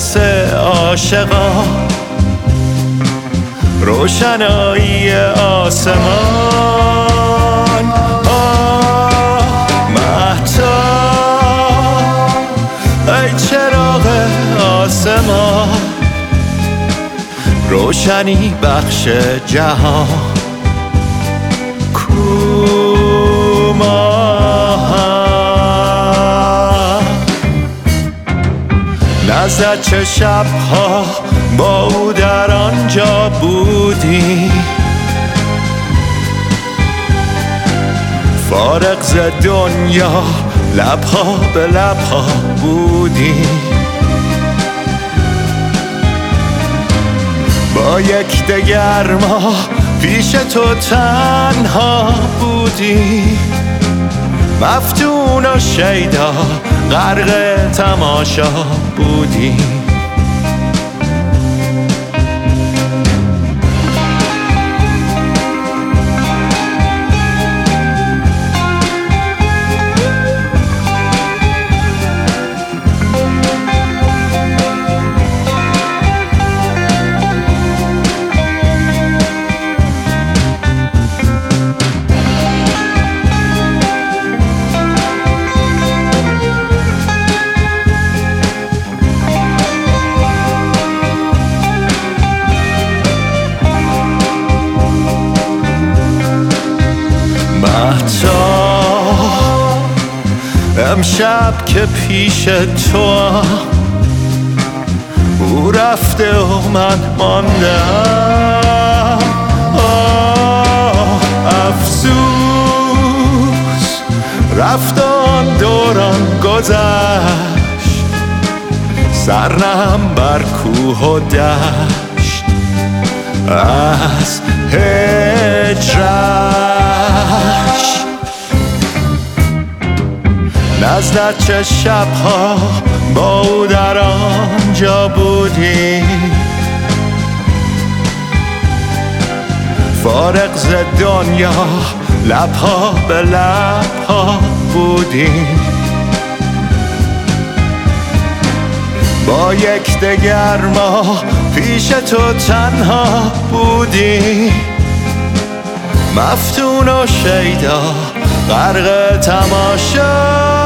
واسه عاشقا روشنایی آسمان. مهتاب ای چراغ آسمان، روشنی بخش جهان. نزد چه شبها با او در آنجا بودی، فارغ ز دنیا لبها به لبها بودی. با یکدیگر ما پیش تو تنها بودی، مفتون و شیدا غرق تماشا بودی. امشب که پیش تو او رفته و من ماندم، افسوس رفت آن دوران گذشت، سرنم بر کوه و دشت از هجرش. نزد چه شبها با او در آنجا بودی، فارغ ز دنیا لبها به لبها بودی. با یکدیگر ما پیش تو تنها بودی، مفتون و شیدا غرق تماشا